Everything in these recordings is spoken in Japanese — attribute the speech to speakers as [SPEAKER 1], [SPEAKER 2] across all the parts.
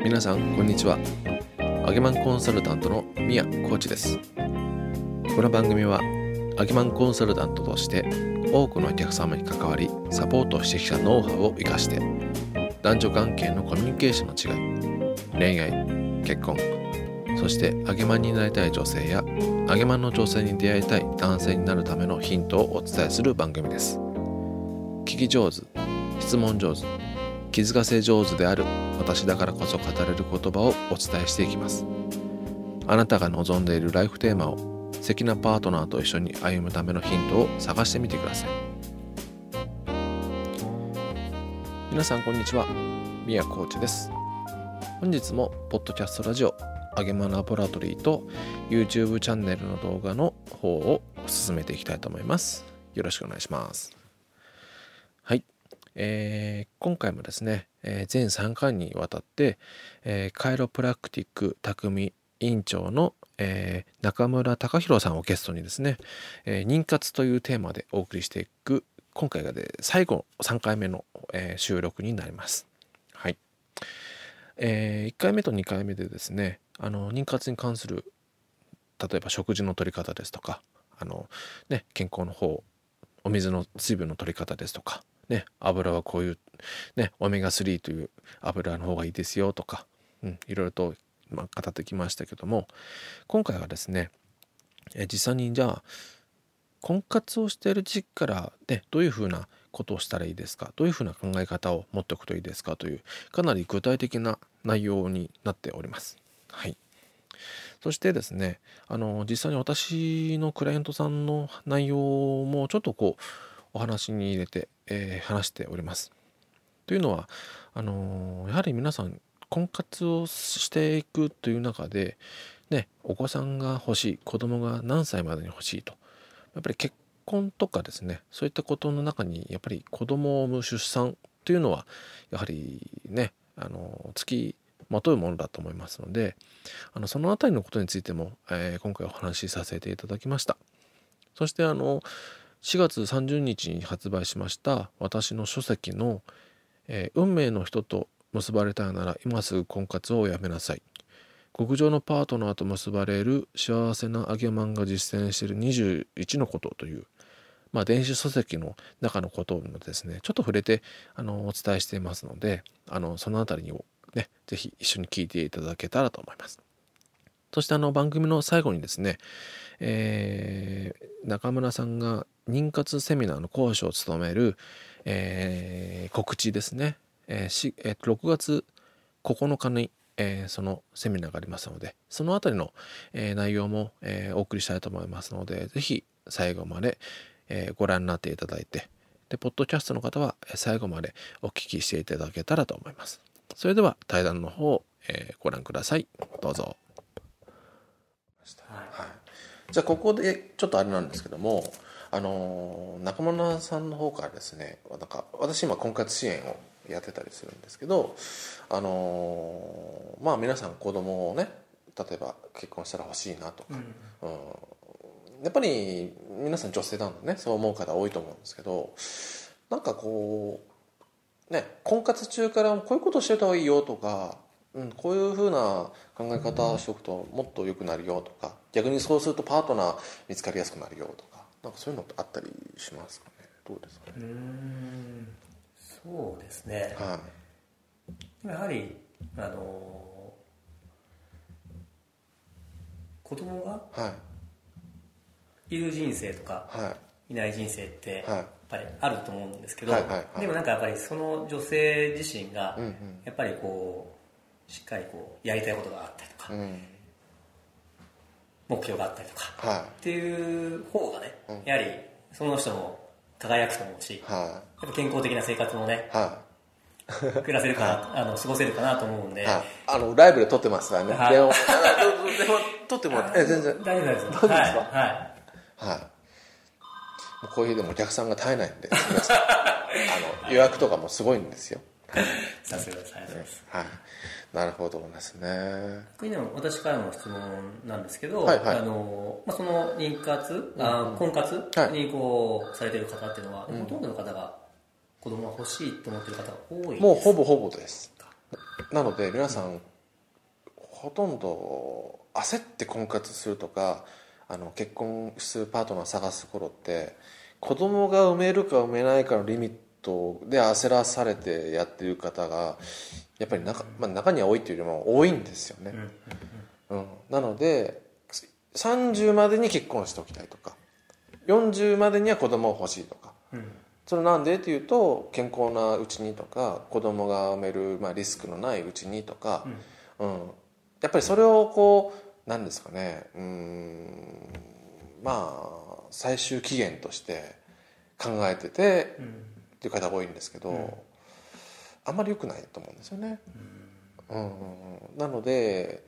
[SPEAKER 1] 皆さんこんにちは。アゲマンコンサルタントの宮コーチです。この番組はアゲマンコンサルタントとして多くのお客様に関わりサポートしてきたノウハウを生かして男女関係のコミュニケーションの違い、恋愛、結婚、そしてアゲマンになりたい女性やアゲマンの女性に出会いたい男性になるためのヒントをお伝えする番組です。聞き上手、質問上手、気づかせ上手である私だからこそ語れる言葉をお伝えしていきます。あなたが望んでいるライフテーマを素敵なパートナーと一緒に歩むためのヒントを探してみてください。皆さんこんにちは。宮コーチです。本日もポッドキャストラジオアゲマンラボラトリーと YouTube チャンネルの動画の方を進めていきたいと思います。よろしくお願いします。はい、今回もですね、全3回にわたって、カイロプラクティック匠院長の、中村隆弘さんをゲストにですね、妊活というテーマでお送りしていく今回が最後3回目の、収録になります。はい、1回目と2回目でですね、妊活に関する例えば食事の取り方ですとか健康の方、お水の水分の取り方ですとか油はこういうオメガ3という油の方がいいですよとか、いろいろと語ってきましたけども、今回はですね、実際にじゃあ婚活をしている時期からどういうふうなことをしたらいいですか、どういうふうな考え方を持っておくといいですかというかなり具体的な内容になっております。はい。そしてですね、実際に私のクライアントさんの内容もちょっとお話に入れて、話しております。というのはやはり皆さん婚活をしていくという中でお子さんが欲しい、子供が何歳までに欲しいと、やっぱり結婚とかですね、そういったことの中にやっぱり子供を産む出産というのはやはり付きまとうものだと思いますので、そのあたりのことについても、今回お話しさせていただきました。そして4月30日に発売しました私の書籍の、運命の人と結ばれたいなら今すぐ婚活をやめなさい、極上のパートナーと結ばれる幸せなアゲマンが実践している21のことという、電子書籍の中のことをですねちょっと触れてお伝えしていますので、そのあたりをぜひ一緒に聞いていただけたらと思います。そして番組の最後にですね、中村さんが妊活セミナーの講師を務める、告知ですね、6月9日に、そのセミナーがありますので、そのあたりの、内容も、お送りしたいと思いますので、ぜひ最後まで、ご覧になっていただいて、ポッドキャストの方は最後までお聞きしていただけたらと思います。それでは対談の方を、ご覧ください。どうぞ。はい、じゃあここでちょっとあれなんですけども、中村さんの方からですね、私今婚活支援をやってたりするんですけど、皆さん子供をね、例えば結婚したら欲しいなとか、やっぱり皆さん女性なのでね、そう思う方多いと思うんですけど、婚活中からこういうことをしてた方がいいよとか、こういうふうな考え方をしておくともっと良くなるよとか、逆にそうするとパートナー見つかりやすくなるよとか、そういうのってあったりしますかね。どうですかね。
[SPEAKER 2] そうですね、やはり子供がいる人生とか、いない人生ってやっぱりあると思うんですけど、でもやっぱりその女性自身がやっぱりしっかりやりたいことがあったりとか、目標があったりとか、っていう方がね、やはりその人も輝くと思うし、やっぱ健康的な生活もね、暮らせるかな、過ごせるかなと思うんで、
[SPEAKER 1] ライブで撮ってますからね。でも撮ってもらって全然
[SPEAKER 2] 大丈夫です。
[SPEAKER 1] どうですか。こういうでもお客さんが絶えないんで予約とかもすごいんですよ。
[SPEAKER 2] さすがです。ありがとうございます。
[SPEAKER 1] なるほどですね。
[SPEAKER 2] 私からの質問なんですけど、その妊活、婚活にされている方っていうのは、ほとんどの方が子供が欲しいと思っている方が多いですか。
[SPEAKER 1] もうほぼほぼです。なので皆さんほとんど焦って婚活するとか結婚するパートナーを探す頃って子供が産めるか産めないかのリミットで焦らされてやってる方がやっぱり中には多いというよりも多いんですよね、なので30までに結婚しておきたいとか40までには子供欲しいとか、それなんでっていうと健康なうちにとか子供が産める、リスクのないうちにとか、やっぱりそれをこう何ですかね最終期限として考えてて、っていう方が多いんですけど、あんまり良くないと思うんですよね、なので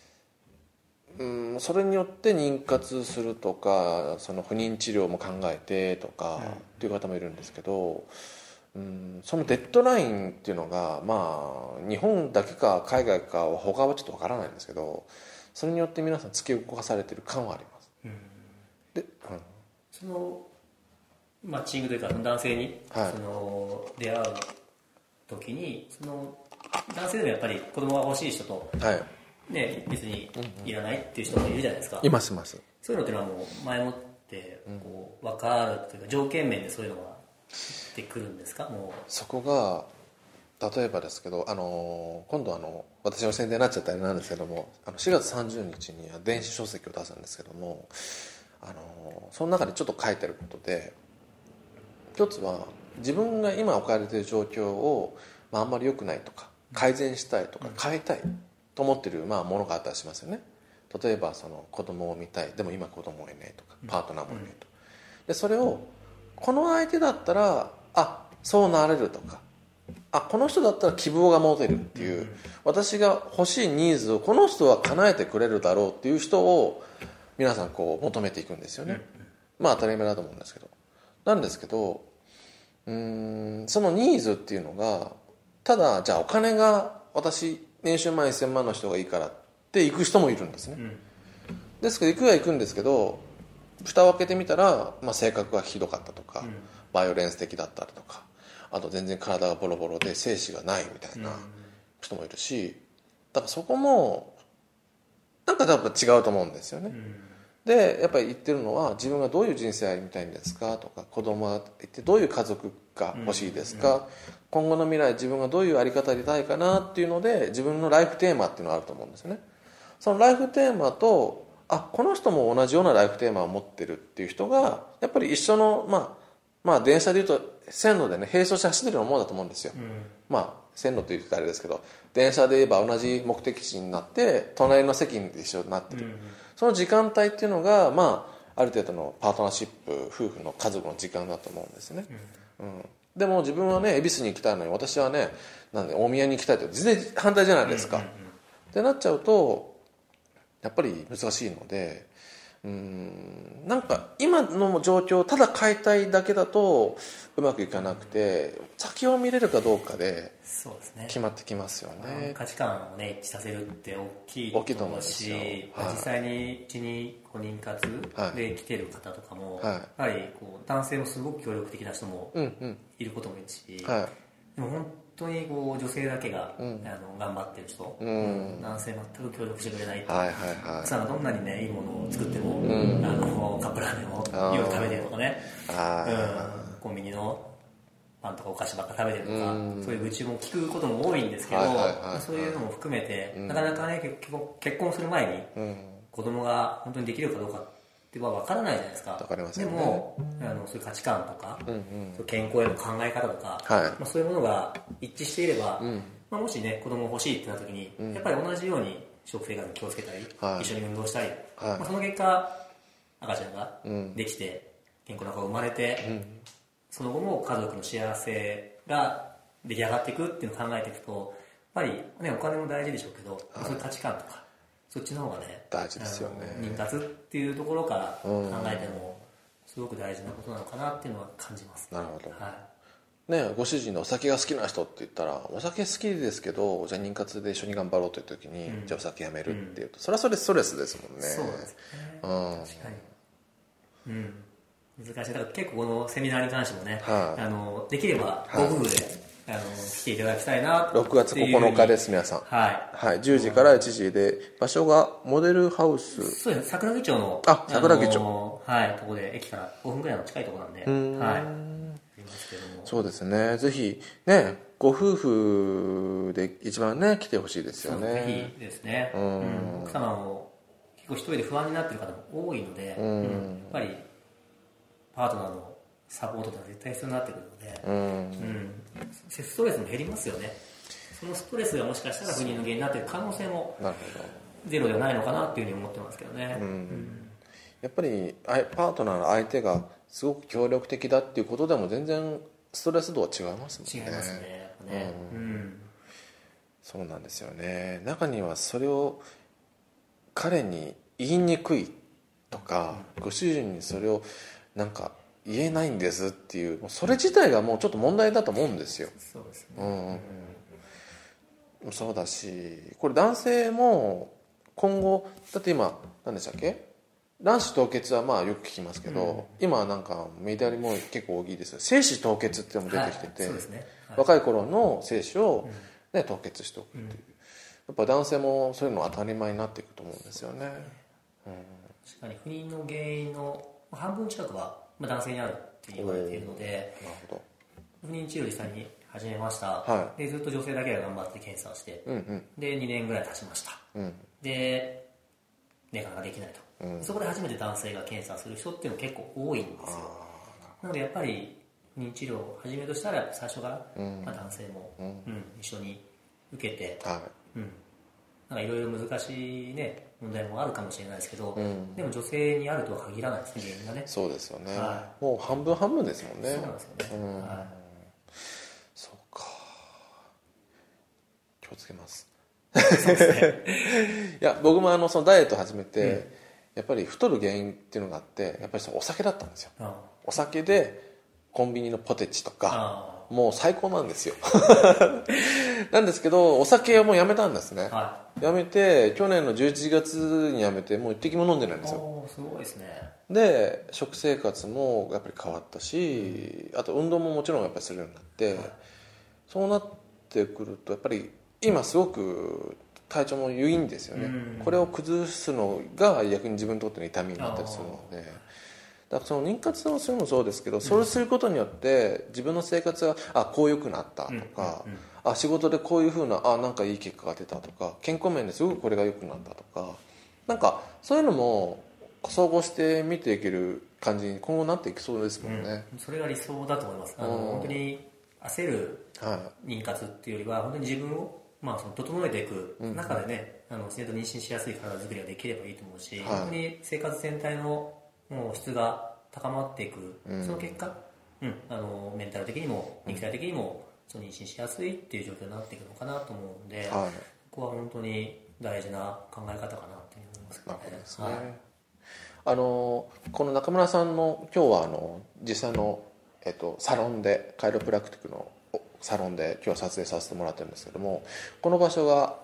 [SPEAKER 1] それによって妊活するとかその不妊治療も考えてとかっていう方もいるんですけど、そのデッドラインっていうのが日本だけか海外か他はちょっとわからないんですけど、それによって皆さん突き動かされてる感はあります、で、
[SPEAKER 2] そのマッチングというか男性に、その出会う時にその男性でもやっぱり子供が欲しい人と、別にいらないっていう人もいるじゃないですか。
[SPEAKER 1] います
[SPEAKER 2] そういうのっていうのはもう前もってこう分かるというか条件面でそういうのが出てくるんですか。もう
[SPEAKER 1] そこが例えばですけど、今度私の宣伝になっちゃったりなんですけども4月30日には電子書籍を出すんですけどもその中でちょっと書いてることで、一つは自分が今置かれている状況を、あんまり良くないとか改善したいとか変えたいと思っているものがあったりしますよね。例えばその子供を産みたい、でも今子供がいないとかパートナーもいないと、でそれをこの相手だったらそうなれるとかこの人だったら希望が持てるっていう、私が欲しいニーズをこの人は叶えてくれるだろうっていう人を皆さんこう求めていくんですよね。当たり前だと思うんですけど、なんですけどそのニーズっていうのがただじゃあお金が私年収万1000万の人がいいからって行く人もいるんですね、ですけど行くは行くんですけど蓋を開けてみたら、性格がひどかったとか、バイオレンス的だったりとか、あと全然体がボロボロで精子がないみたいな人もいるし、だからそこもなんかやっぱ違うと思うんですよね、でやっぱり言ってるのは自分がどういう人生歩みたいんですかとか、子供がいてどういう家族が欲しいですか、今後の未来自分がどういうあり方でいたいかなっていうので自分のライフテーマっていうのがあると思うんですよね。そのライフテーマとこの人も同じようなライフテーマを持ってるっていう人がやっぱり一緒の電車でいうと線路でね並走して走ってるようなものだと思うんですよ、線路というとあれですけど電車で言えば同じ目的地になって隣の席に一緒になってる、その時間帯っていうのがある程度のパートナーシップ夫婦の家族の時間だと思うんですね、でも自分はね恵比寿に行きたいのに私はね大宮に行きたいって全然反対じゃないですか、ってなっちゃうとやっぱり難しいのでなんか今の状況をただ変えたいだけだとうまくいかなくて、先を見れるかどうかで決まってきますよね。
[SPEAKER 2] 価値観をね一致させるって大きいと思うし、実際にうちに妊活で来てる方とかも、やはりこう男性もすごく協力的な人もいることもいるし、でも本当にこう女性だけが、頑張ってる人、男性全く協力してくれないって、奥さんがどんなにねいいものを作っても、カップラーメンを夜食べてるとかね、コンビニのパンとかお菓子ばっか食べてるとか、そういう愚痴も聞くことも多いんですけど、そういうのも含めて、なかなかね結婚する前に、子供が本当にできるかどうかっては分からないじゃないですか。でもそういう価値観とか、健康への考え方とか、そういうものが一致していれば、もしね子供欲しいってなった時に、やっぱり同じように食生活に気をつけたり、一緒に運動したり、その結果赤ちゃんができて、健康な子が生まれて、その後も家族の幸せが出来上がっていくっていうのを考えていくと、やっぱりねお金も大事でしょうけど、そういう価値観とかそっちの方がね
[SPEAKER 1] 大事ですよね。
[SPEAKER 2] 妊活っていうところから考えてもすごく大事なことなのかなっていうのは感じます。
[SPEAKER 1] なるほど、ご主人のお酒が好きな人って言ったら、お酒好きですけどじゃあ妊活で一緒に頑張ろうという時に、じゃあお酒やめるっていうと、それはそれストレスですもんね。
[SPEAKER 2] そうですね、確かに、難しい。だから結構このセミナーに関してもね、できればご夫婦で来ていただきたいなっていう
[SPEAKER 1] 6月9日です皆さん。はい、10時から1時で、場所がモデルハウス、
[SPEAKER 2] そうですね、桜木町の
[SPEAKER 1] 桜木町、
[SPEAKER 2] はい、とこで駅から5分ぐらいの近いところなんで、はい、ますけども、
[SPEAKER 1] そうですね、ぜひねご夫婦で一番ね来てほしいですよね。
[SPEAKER 2] ぜひですね、奥様も結構一人で不安になってる方も多いので、やっぱりパートナーのサポートって絶対必要になってくるので、ストレスも減りますよね。そのストレスがもしかしたら不妊の原因になっている可能性もゼロではないのかなっていうふうに思ってますけどね。
[SPEAKER 1] やっぱりパートナーの相手がすごく協力的だっていうことでも全然ストレス度は違いますもんね。
[SPEAKER 2] 違いますね。
[SPEAKER 1] そうなんですよね。中にはそれを彼に言いにくいとか、ご主人にそれをなんか言えないんですっていう、それ自体がもうちょっと問題だと思うんですよ。
[SPEAKER 2] そうですね。
[SPEAKER 1] そうだし、これ男性も今後だって今何でしたっけ、卵子凍結はまあよく聞きますけど、今なんかメディアにも結構大きいですよ、精子凍結っていうのも出てきてて、
[SPEAKER 2] そうですね、
[SPEAKER 1] 若い頃の精子を、凍結しておくっていう、やっぱ男性もそういうの当たり前になっていくと思うんですよね。
[SPEAKER 2] 確かに不妊の原因の半分近くは男性にあるって言われているので、
[SPEAKER 1] なるほど。
[SPEAKER 2] 不妊治療実際に始めました、でずっと女性だけが頑張って検査をして、で2年ぐらい経ちました、で年間ができないと、そこで初めて男性が検査する人っていうの結構多いんですよ。なのでやっぱり不妊治療を始めるとしたら最初から、男性も、一緒に受けて、なんかいろいろ難しいね問題もあるかもしれないですけど、でも女性にあるとは限らないですね、原因がね。
[SPEAKER 1] そうですよね、もう半分半分ですもんね。
[SPEAKER 2] そうなんですよね、
[SPEAKER 1] そうか、気をつけます。
[SPEAKER 2] そうですね。
[SPEAKER 1] いや僕もそのダイエット始めて、やっぱり太る原因っていうのがあって、やっぱりお酒だったんですよ。お酒でコンビニのポテチとかもう最高なんですよ。なんですけどお酒はもうやめたんですね、やめて去年の11月にやめてもう一滴も飲んでないんですよ。
[SPEAKER 2] すごいですね。
[SPEAKER 1] で食生活もやっぱり変わったし、あと運動ももちろんやっぱりするようになって、そうなってくるとやっぱり今すごく体調もいいんですよね。これを崩すのが逆に自分にとっての痛みになったりするので、だからその妊活をするのもそうですけど、それをすることによって自分の生活がこう良くなったとか、仕事でこういうふうななんかいい結果が出たとか、健康面ですごくこれが良くなったとか、なんかそういうのも総合して見ていける感じに今後なっていきそうですもんね。
[SPEAKER 2] それが理想だと思います。本当に焦る妊活っていうよりは本当に自分をその整えていく中でね、自然と妊娠しやすい体作りができればいいと思うし、本当に生活全体の質が高まっていく、その結果、メンタル的にも肉体的にも妊娠しやすいっていう状況になっていくのかなと思うので、ここは本当に大事な考え方かなと思いますけどね。
[SPEAKER 1] なるほどですね。この中村さんの今日は実際の、サロンでカイロプラクティックのサロンで今日は撮影させてもらってるんですけども、この場所が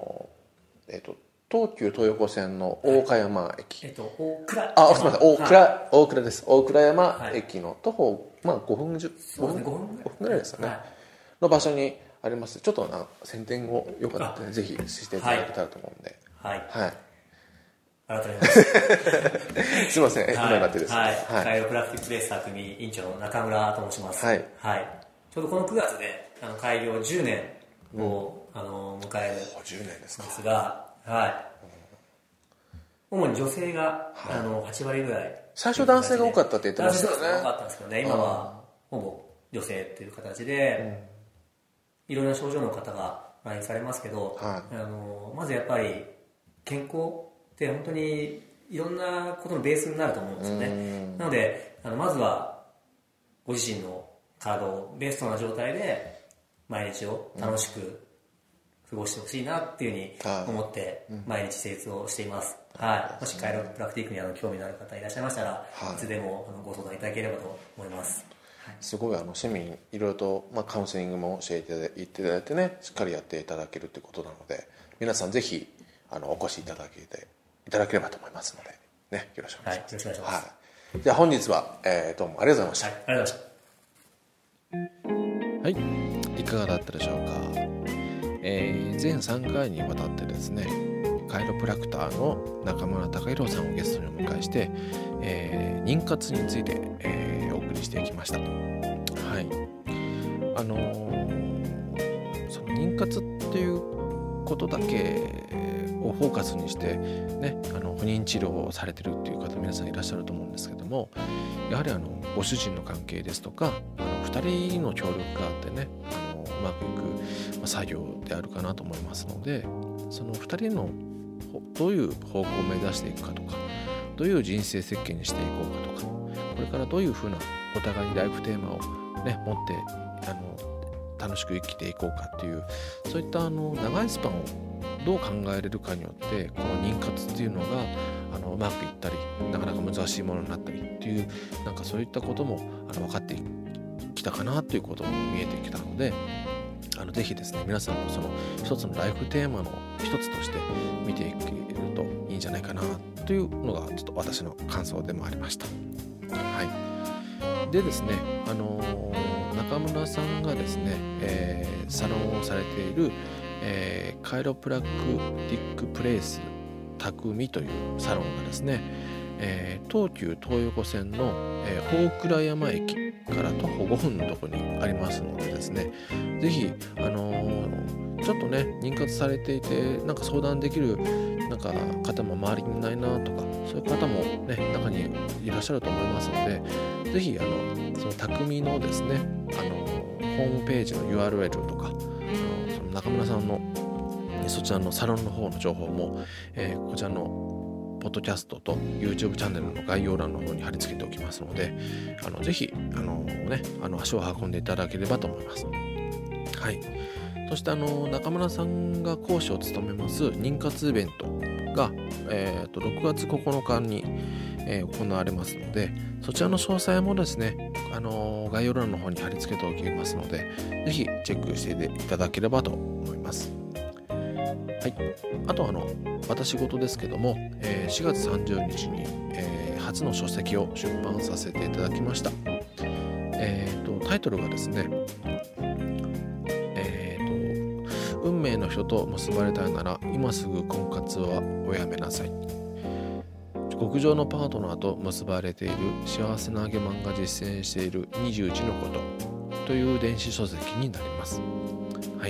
[SPEAKER 1] 東急東横線の大岡山駅、
[SPEAKER 2] 大倉、
[SPEAKER 1] すみません、大倉です。大倉山駅の徒歩5分ぐらいですよね、の場所にあります。ちょっと宣伝をよかったらぜひしていただけたらと思うんで、
[SPEAKER 2] 改めまして
[SPEAKER 1] すみません、今になってですね、
[SPEAKER 2] カイロプラクティックレーサー組委員長の中村と申します。ちょうどこの9月で開業10年を迎えるんですが、主に女性が8割ぐらい、
[SPEAKER 1] 最初男性が多かったって言ってましたよね。
[SPEAKER 2] 多かったんですけどね、今はほぼ女性っていう形で、いろんな症状の方が来院されますけど、まずやっぱり健康って本当にいろんなことのベースになると思うんですよね。なのでまずはご自身の体をベストな状態で毎日を楽しく過ごしてほしいなっていうふうに思って毎日生活をしています。もしカイロプラクティックに興味のある方いらっしゃいましたら、いつでもご相談いただければと思います。
[SPEAKER 1] すごい市民いろいろと、カウンセリングも教えていただいてね、しっかりやっていただけるということなので、皆さんぜひお越しいただければと思いますので、ね、よろしくお願いします。
[SPEAKER 2] よろしくお願いします。
[SPEAKER 1] じゃあ本日は、どうもありがとうございました。
[SPEAKER 2] ありがとうございました。
[SPEAKER 1] はい、いかがだったでしょうか。全3回にわたってですね、カイロプラクターの中村隆弘さんをゲストにお迎えして、妊活について、お送りしていきました。はい。その妊活っていうことだけをフォーカスにしてね、不妊治療をされてるっていう方皆さんいらっしゃると思うんですけども、やはりご主人の関係ですとか2人の協力があってね、うまくいく作業であるかなと思いますので、その2人のどういう方向を目指していくかとか、どういう人生設計にしていこうかとか、これからどういうふうなお互いにライフテーマをね持って楽しく生きていこうかっていう、そういった長いスパンをどう考えれるかによって、この妊活っていうのがうまくいったり、なかなか難しいものになったりっていう、なんかそういったことも分かってきたかなということも見えてきたので、ぜひですね、皆さんもその一つのライフテーマの一つとして見ていけるといいんじゃないかなというのがちょっと私の感想でもありました。はい。でですね、中村さんがですね、サロンをされている、カイロプラクティックプレイス匠というサロンがですね、東急東横線の、大倉山駅から徒歩5分のところにありますのでですね、ぜひちょっとね妊活されていて、なんか相談できるなんか方も周りにいないなとか、そういう方もね中にいらっしゃると思いますので、ぜひその匠のですねホームページの URL とか、その中村さんのそちらのサロンの方の情報も、こちらのポッドキャストと YouTube チャンネルの概要欄の方に貼り付けておきますので、ぜひ足を運んでいただければと思います。はい。そして中村さんが講師を務めます妊活イベントが、6月9日に、行われますので、そちらの詳細もですね概要欄の方に貼り付けておきますので、ぜひチェックしていただければと思います。はい、あと私事ですけども、4月30日に、初の書籍を出版させていただきました。タイトルがですね、運命の人と結ばれたいなら今すぐ婚活はおやめなさい。極上のパートナーと結ばれている幸せなあげマンが実践している21のことという電子書籍になります。はい。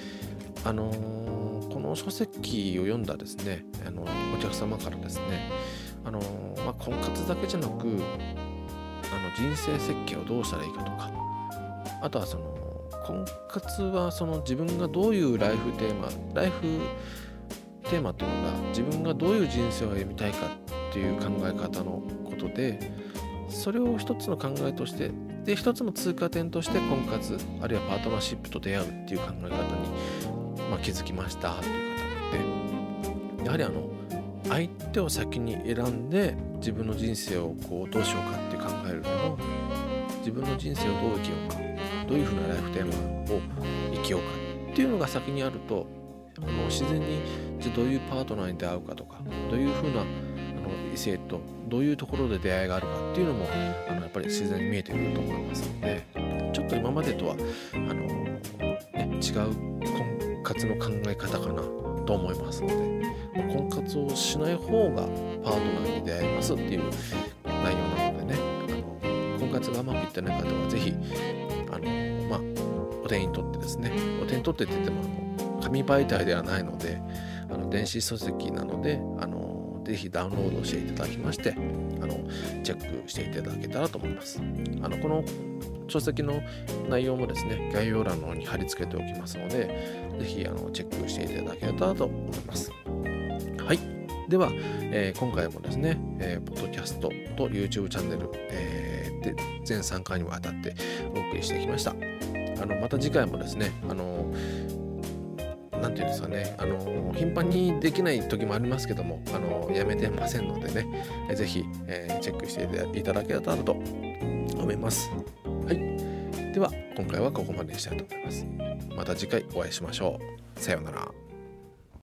[SPEAKER 1] この書籍を読んだですね、お客様からですね、婚活だけじゃなく人生設計をどうしたらいいかとか、あとは婚活は自分がどういうライフテーマっていうのが、自分がどういう人生を歩みたいかっていう考え方のことで、それを一つの考えとして、で一つの通過点として婚活あるいはパートナーシップと出会うっていう考え方に、気づきましたという方がいて、やはり相手を先に選んで自分の人生をどうしようかって考えるよりも、自分の人生をどう生きようか、どういうふうなライフテーマを生きようかっていうのが先にあると、自然にどういうパートナーに出会うかとか、どういうふうな異性とどういうところで出会いがあるかっていうのもやっぱり自然に見えてくると思いますので、ちょっと今までとは違う婚活の考え方かなと思いますので、婚活をしない方がパートナーに出会えますっていう内容なのでね、婚活がうまくいってない方はぜひお手に取ってですね、お手に取ってって言っても紙媒体ではないので電子書籍なのでぜひダウンロードしていただきまして、チェックしていただけたらと思います。この書籍の内容もですね、概要欄の方に貼り付けておきますので、ぜひチェックしていただけたらと思います。はい。では、今回もですね、ポッドキャストと YouTube チャンネル、で全3回にわたってお送りしてきました。また次回もですね、なんていうんですかね、頻繁にできない時もありますけども、やめてませんのでね、ぜひ、チェックしていただけたらと思います。はい。では、今回はここまでにしたいと思います。また次回お会いしましょう。さようなら。